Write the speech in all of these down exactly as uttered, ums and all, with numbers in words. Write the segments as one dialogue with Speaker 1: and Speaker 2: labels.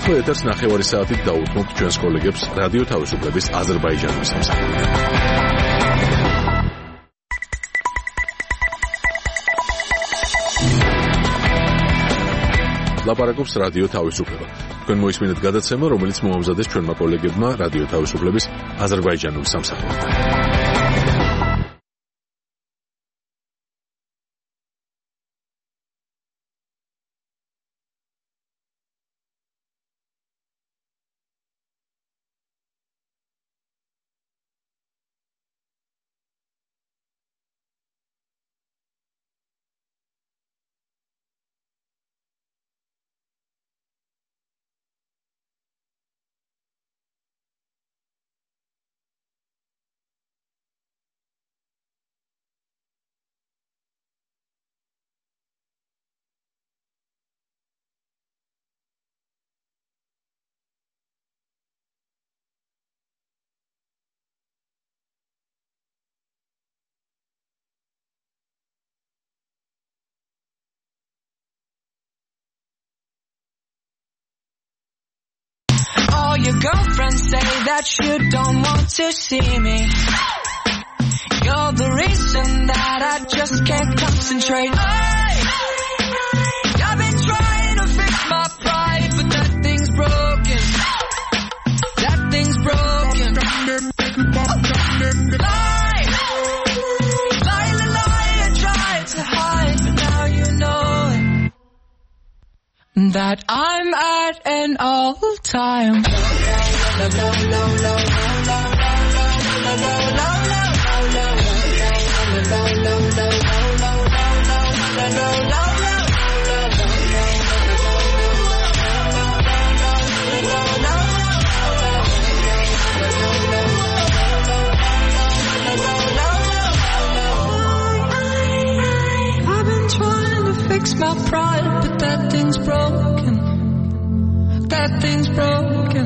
Speaker 1: ახლა ეთერს ნახევარი საათით დაუთმობთ ჩვენს კოლეგებს რადიო თავისუფლების აზერბაიჯანის სამსახურიდან. ლაპარაკობს რადიო თავისუფლება. თქვენ მოისმინეთ გადაცემა, რომელიც მოამზადეს ჩვენმა კოლეგებმა რადიო თავისუფლების აზერბაიჯანულ სამსახურიდან.
Speaker 2: All your girlfriends say that you don't want to see me. You're the reason that I just can't concentrate. I, I've been trying to fix my pride, but that thing's broken. That thing's broken. Lie, lie, lie, lie, I tried to hide, but now you know it. That I'm at an all-time. I've been trying to fix my pride, but that thing's broken. That thing's broken.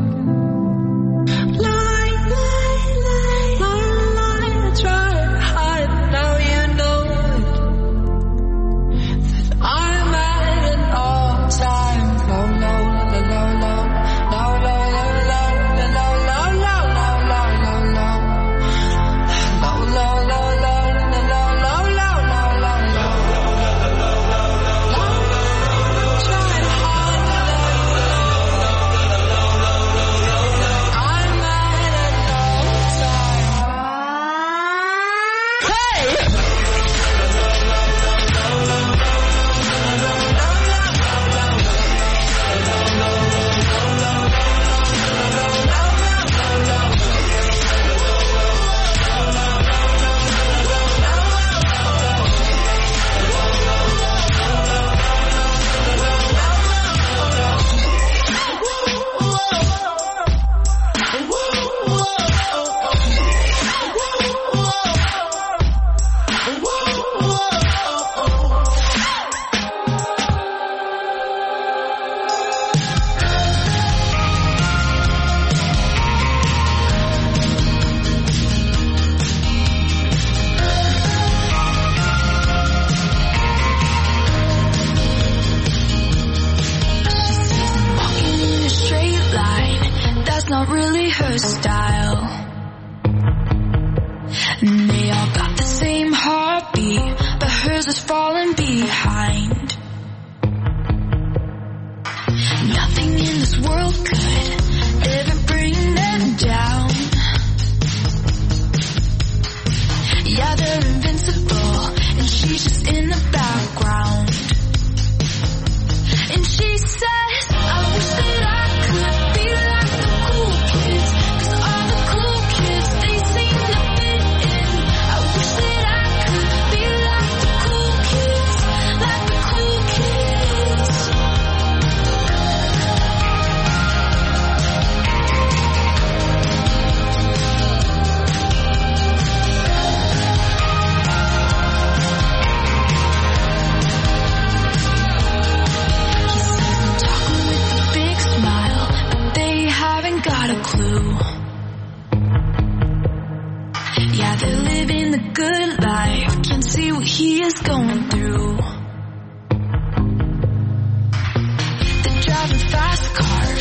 Speaker 2: Lie, lie, lie, lie, lie. I try to hide, now you know it. That I'm at an all-time low, low, low, low, low, low, low, low, low, low, low, low, low, low, low, low, low, low, low. Not really her style. And they all got the same heartbeat, but hers is falling behind. Nothing in this world could ever bring them down. Yeah, they're invincible, and she's just in the background. And she says, I wish that I could be like the cool kids, 'cause all the cool kids, they seem to fit in. I wish that I could be like the cool kids, like the cool kids. Got a clue. Yeah, they're living the good life, can't see what he is going through. They're driving fast cars,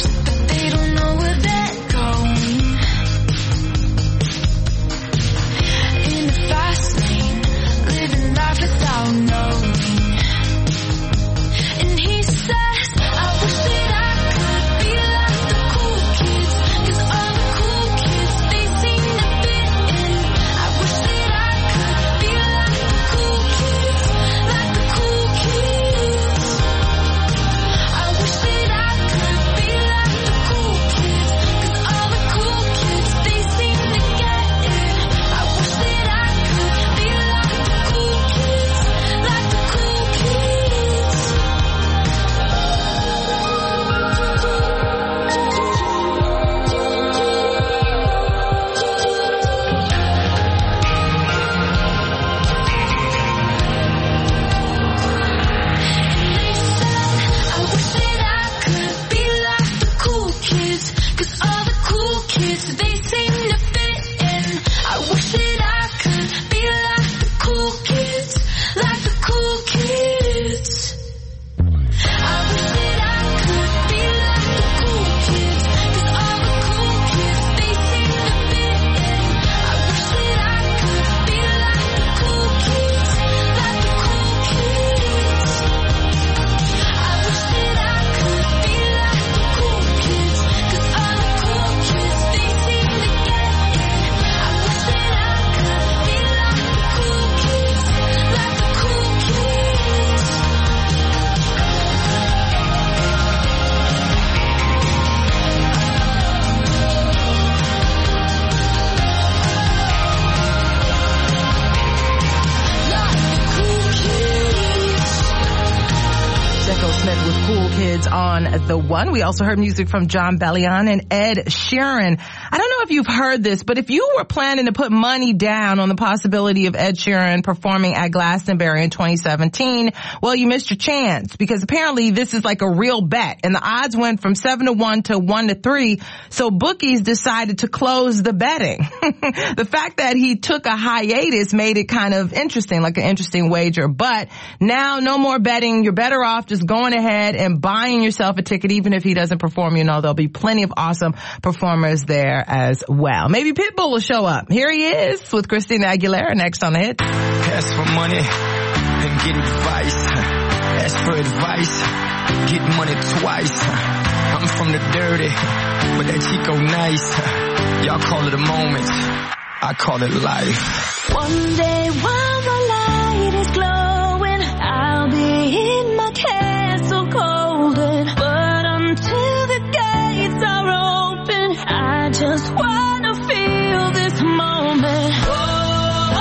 Speaker 3: Smith with Cool Kids on the One. We also heard music from Jon Bellion and Ed Sheeran. I don't know if you've heard this, but if you were planning to put money down on the possibility of Ed Sheeran performing at Glastonbury in twenty seventeen, well, you missed your chance, because apparently this is like a real bet, and the odds went from seven to one to one to three, so bookies decided to close the betting. The fact that he took a hiatus made it kind of interesting, like an interesting wager, but now no more betting. You're better off just going ahead and buying yourself a ticket, even if he doesn't perform. You know, there'll be plenty of awesome performers there as well. Maybe Pitbull will show up. Here he is with Christina Aguilera next on the hit.
Speaker 4: Ask for money and get advice. Ask for advice, get money twice. I'm from the dirty, but that Chico nice. Y'all call it a moment, I call it life.
Speaker 2: One day while the light is glowing, I'll be in my castle golden. But until the gates are open, I just wanna feel this moment. Oh,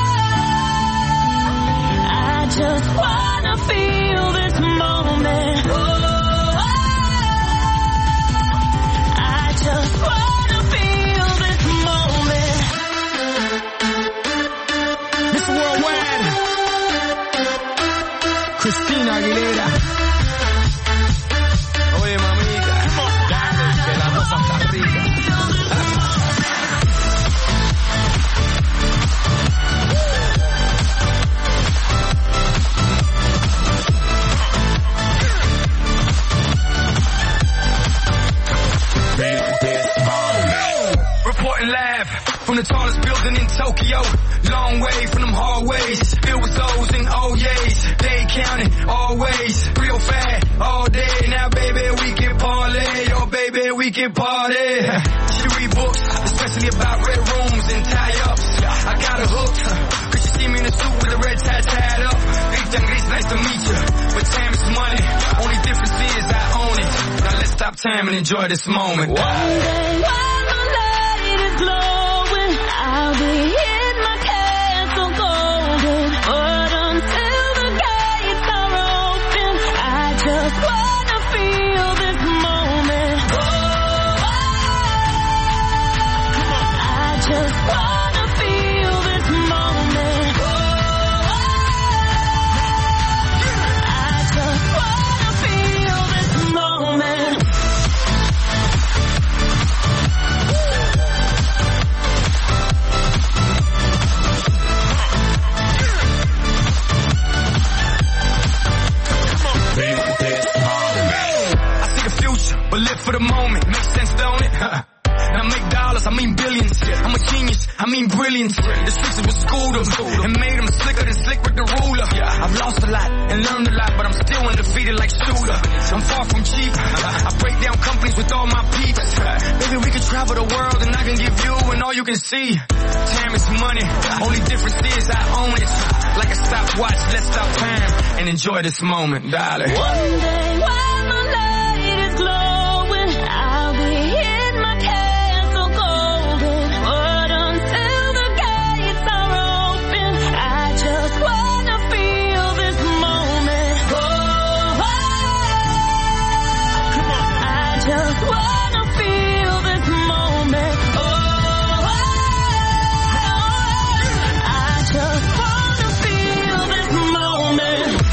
Speaker 2: I just wanna feel this moment. Oh, I just wanna feel this moment.
Speaker 4: Mister Worldwide, Christina Aguilera. Oye, mamita, dale, que la cosa está rica. Reporting live from the tallest building in Tokyo. Long way from them hallways, filled with O's and oh yeas. They counting always, real fat all day. Now baby we can parlay, oh baby we can party. She read books, especially about red rooms and tie-ups. I got her hooked, cause she see me in a suit with a red tie tied up. Rita Gris, nice to meet you, but time is money. Only difference is I own it. Now let's stop time and enjoy this moment.
Speaker 2: One day while the light is glowing, I'll be in my castle golden. But until the gates are open, I just wanna feel this moment. Oh, I just wanna feel this moment. Oh, I just wanna feel this moment.
Speaker 4: But live for the moment, makes sense, don't it? Now make dollars, I mean billions. I'm a genius, I mean brilliance. The streets was schooled them and made them slicker than Slick with the ruler. I've lost a lot and learned a lot, but I'm still undefeated like Shooter. I'm far from cheap, I break down companies with all my peeps. Baby, we can travel the world and I can give you and all you can see. Time is money, only difference is I own it. Like a stopwatch, let's stop time and enjoy this moment, darling.
Speaker 2: One day while the light is glowing, I'll be in my castle golden. But until the gates are open, I just wanna feel this moment. Oh, I just wanna feel this moment. Oh, I just wanna feel this moment.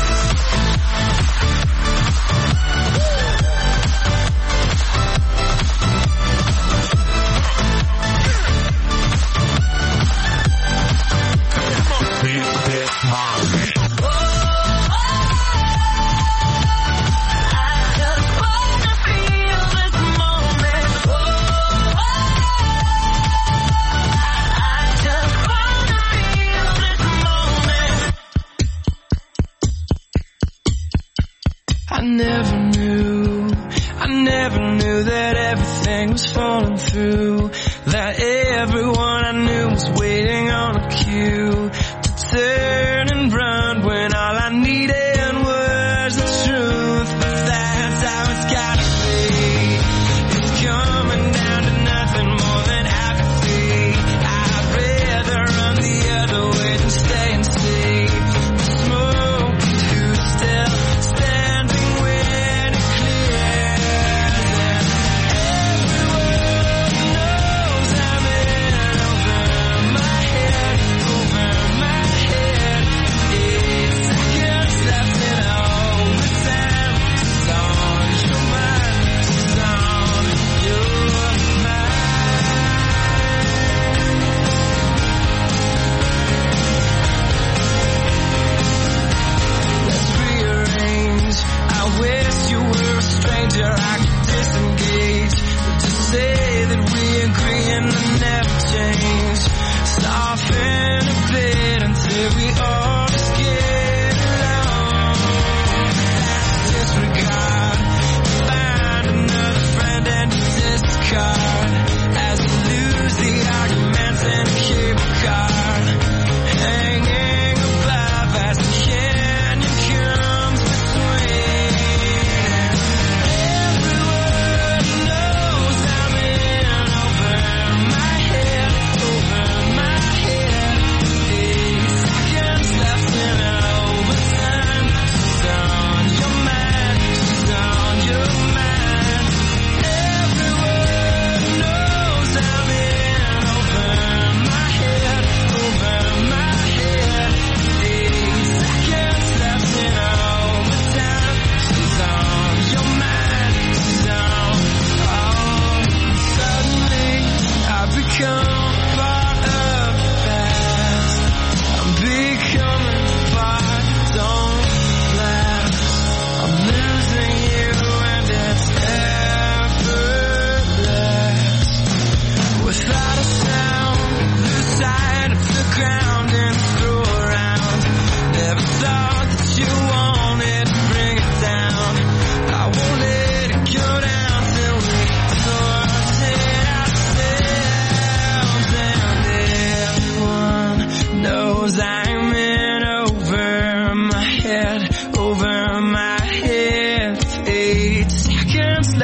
Speaker 4: I never knew, I never knew that everything was falling through. That everyone I knew was waiting on a cue to turn and run when all I needed was the truth. But that's how it's gotta be. It's coming down to nothing more than apathy. I'd rather run the other way than stay and see the smoke who's still standing with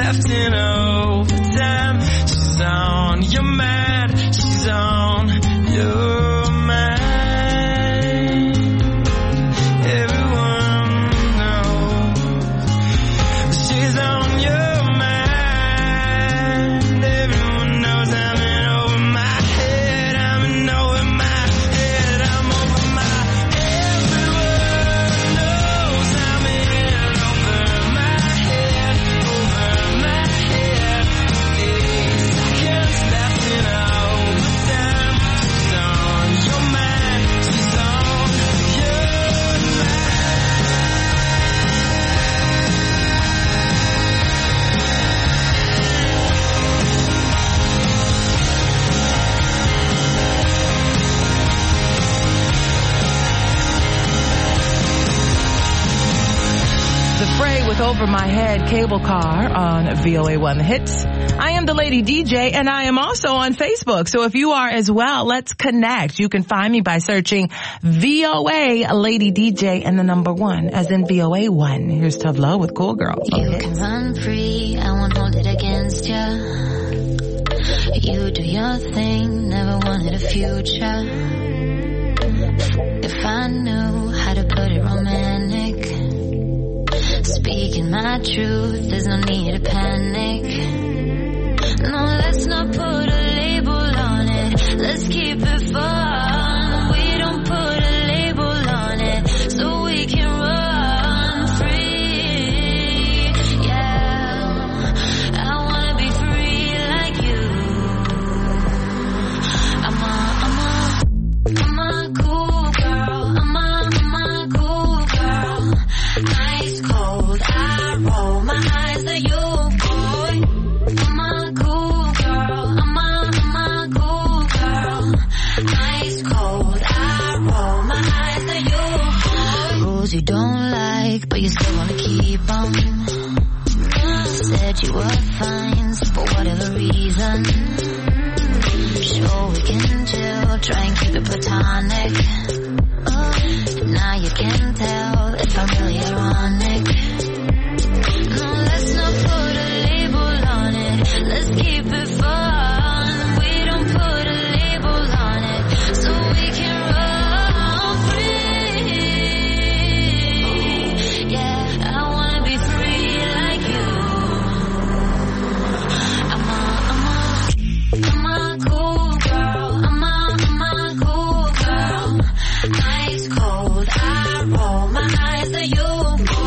Speaker 4: left in overtime. She's on your mind, she's on your mind. Everyone knows she's on your mind. Everyone knows I'm in over my head. I'm in over my head. I'm over my. Everyone knows I'm in over my head. Over my head. Eight seconds left in overtime. She's on your mind. She's on your
Speaker 3: The Fray with Over My Head Cable Car on V O A one The Hits. I am the Lady D J and I am also on Facebook. So if you are as well, let's connect. You can find me by searching V O A Lady D J and the number one, as in V O A one. Here's Tough Love with Cool Girl.
Speaker 5: You can run free, I won't hold it against ya. You do your thing, never wanted a future. If I knew how to put it romantic, speaking my truth, there's no need to panic. No, let's not put a label on it. Let's keep it fun. We don't put a label on it, so we can run free. Yeah, I wanna be free like you. I'm a, I'm a, I'm a cool girl. I'm a, I'm a cool girl. Ice cold, I roll my eyes at you, boy. I'm a cool girl. I'm a, I'm a cool girl. Ice cold, I roll my eyes at you, boy. Rules you don't like, but you still wanna keep them. Said you were fine for whatever reason. Sure we can chill, try and keep it platonic. Now you can tell if I'm really ironic. No, let's not put a label on it. Let's keep it fun. We don't put a label on it, so we can run free. Yeah, I wanna be free like you. I'm a, I'm a, I'm a cool girl. I'm a, I'm a cool girl. Ice cold, I roll my eyes at you, boy.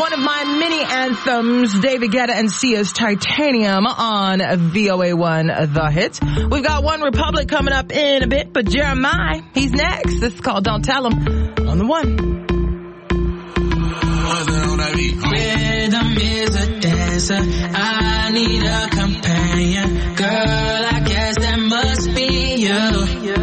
Speaker 3: one of my mini anthems, David Guetta and Sia's Titanium on V O A one The Hits. We've got One Republic coming up in a bit, but Jeremiah, he's next. This is called Don't Tell Him on the One.
Speaker 6: Rhythm is a dancer, I need a companion. Girl, I guess that must be you.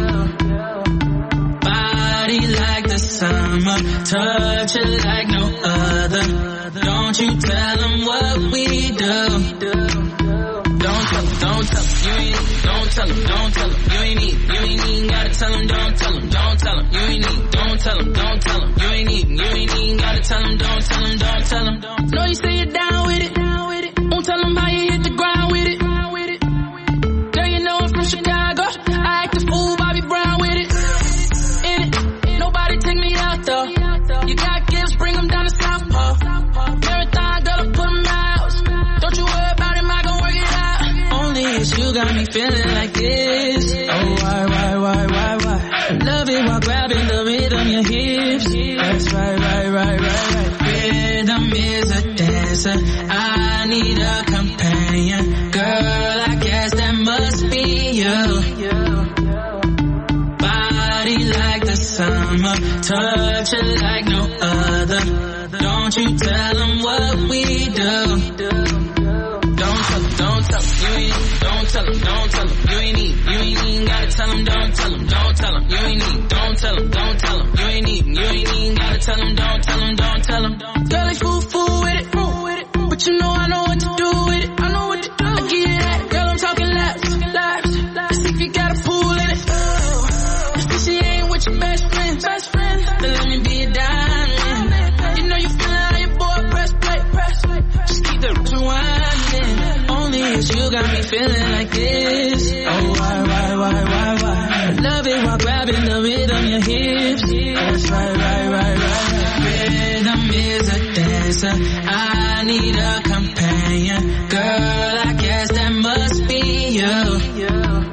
Speaker 6: Body like the summer, touch it like no other. Don't you tell them what we do. Don't tell them, don't tell them, you ain't, don't tell them, don't tell them, you ain't need, you ain't even gotta tell them, don't tell them, don't tell them, you ain't need, don't tell them, don't tell them, you ain't even, you ain't even gotta tell them, don't tell them, don't tell them. Know you say you're down with it, down with it. Won't tell them how you hit the ground with it, ground with it. Girl, you know I'm from Chicago, I act a fool, Bobby Brown with it. In it, nobody take me out though. You got gifts, bring them down to South Pole. Marathon, girl, put them out. Don't you worry about him, I gon' work it out. Only it's you got me feeling like this. Oh, why, why, why, why, why? Love it while grabbing the rhythm, your hips. That's right, right, right, right, right. Rhythm is a dancer, I need a companion. Girl, I guess that must be you. Body like the summer, touch it like no other. Don't you tell them what we do. Don't tell them, don't tell them, you ain't, don't tell them, don't tell them, you ain't need, you ain't even gotta tell them, don't tell them, don't tell them, you ain't need, don't tell them, don't tell them, you ain't even, you ain't even gotta tell them, don't tell them, don't tell them. Girl, they fool, fool with it, fool with it, but you know I know what to do with it, I know what to do. I give you that, girl, I'm talking laps, laps, let's see if you got a pool in it. If she ain't with your best friend, best friend, then let me be a diamond. You know you feeling how your boy press play, press play. Just keep the rewinding. Only it's you got me feeling like this. Oh, why, why, why, why, why? Love it while grabbing the rhythm, your hips. That's right, right, right, right. Rhythm is a dancer, I need a companion. Girl, I guess that must be you.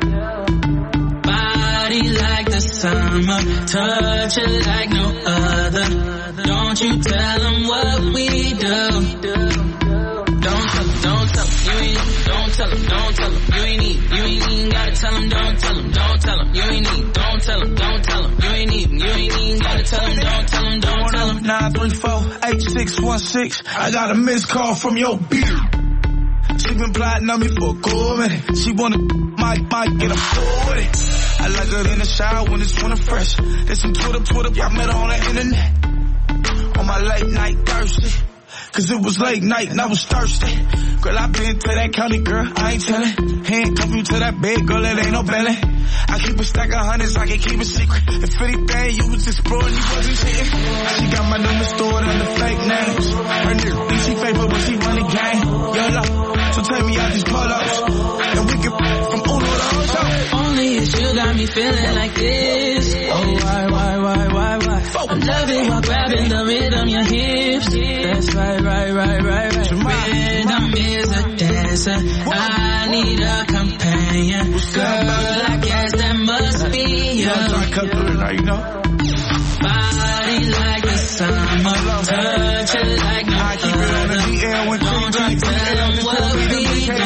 Speaker 6: Body like the summer, touch it like no other. Don't you tell them what we do. Don't tell them, don't tell them, you ain't, don't tell them, don't tell them, you ain't need, you ain't even gotta tell them, don't tell them, don't tell them, you ain't need, don't tell them, don't tell them, you ain't even, you ain't even gotta tell them, don't tell them, don't tell them.
Speaker 7: nine three four, eight six one six, I got a missed call from your beard. She been plotting on me for a cool minute. She wanna, might, might get a fool with it. I like her in the shower when it's winter fresh. There's some Twitter, Twitter, y'all met her on the internet. On my late night thirsty. Cause it was late night and I was thirsty. Girl, I been to that county, girl, I ain't tellin'. Handcuff you to that bed, girl, it ain't no belly. I keep a stack of hundreds, I can keep a secret. If anything, you was exploring, you wasn't cheating. She got my number stored under fake names. Her nigga think she fake, but when she run the game, YOLO. So take me out these pull-ups, and we can from Uno to Ocho.
Speaker 6: Only it's you got me feeling like this. Oh, why, why, why, why, why? I'm loving while grabbing the rhythm, your hips. That's right, right, right, right, right. Rhythm is a dancer, I need a companion. Girl, I guess that must be you. Body like the summer, touch it like no other. Don't you tell them what we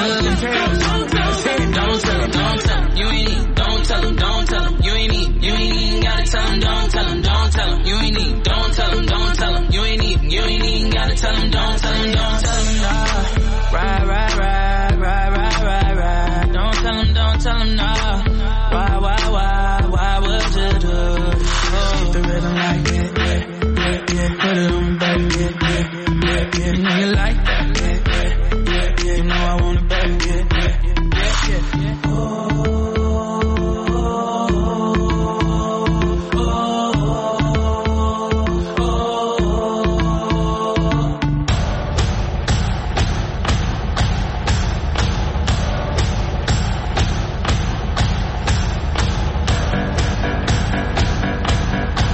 Speaker 6: do. Don't tell them, don't tell them, you ain't need, don't tell them, don't tell them, you ain't need, you ain't even gotta tell them, don't tell them, don't tell them, you ain't need, don't tell them, don't tell them, you ain't even, you ain't even gotta tell them, don't tell them, don't tell them, no. Right, right, right, right, right, right, right. Don't tell them, don't tell them, no. Why, why, why, why would you do it? Oh, the rhythm like that, yeah, yeah, yeah. Put it on, baby, yeah, yeah, yeah, yeah. You know you like that, yeah, yeah, yeah, yeah. You know I want it, baby, yeah, yeah, yeah, yeah, yeah. Oh.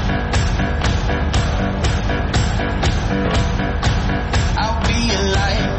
Speaker 8: I'll be a light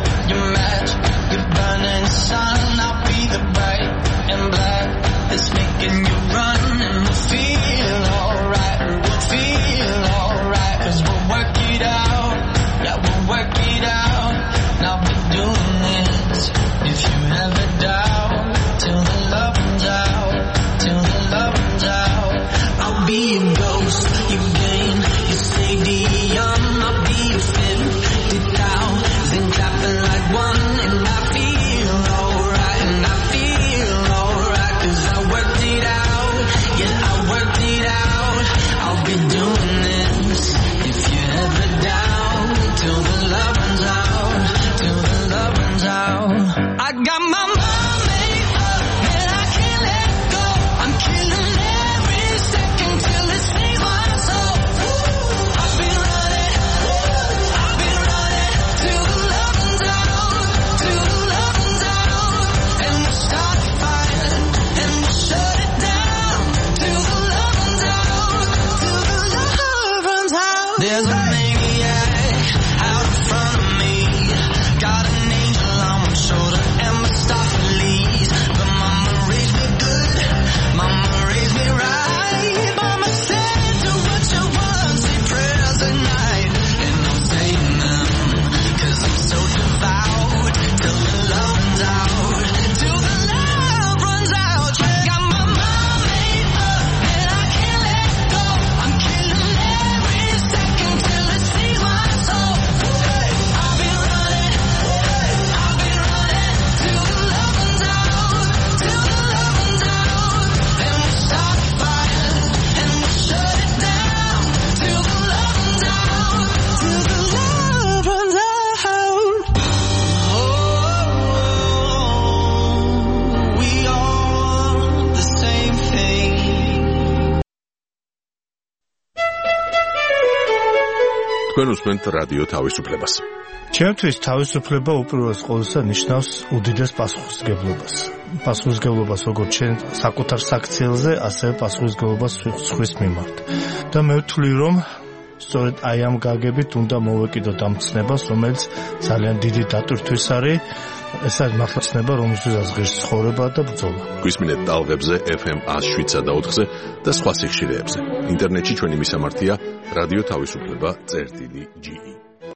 Speaker 1: გусმენთ რადიო თავისუფლებას.
Speaker 8: ჩემთვის თავისუფლება უპირველეს ყოვლისა ნიშნავს უდიდეს პასუხისმგებლობას. პასუხისმგებლობას როგორც ჩვენ საკუთარ საქციელზე, ასევე პასუხისმგებლობას სხვის მიმართ. და მე ვთვლი, რომ სწორედ აი ამ გაგებით უნდა მოვეკიდოთ ამ ცნებას, რომელიც ძალიან დიდი დატვირთვის არის. ეს არის მართლა ცნება, რომელზეც ღირს ცხოვრება და ბრძოლა.
Speaker 1: გვისმინეთ ტალღებზე ეფ ემ one oh seven და ოთხზე და სხვა სიხშირეებზე. ინტერნეტში ჩვენი მისამართია რადიო თავისუფლება წერტილი ჯი ი.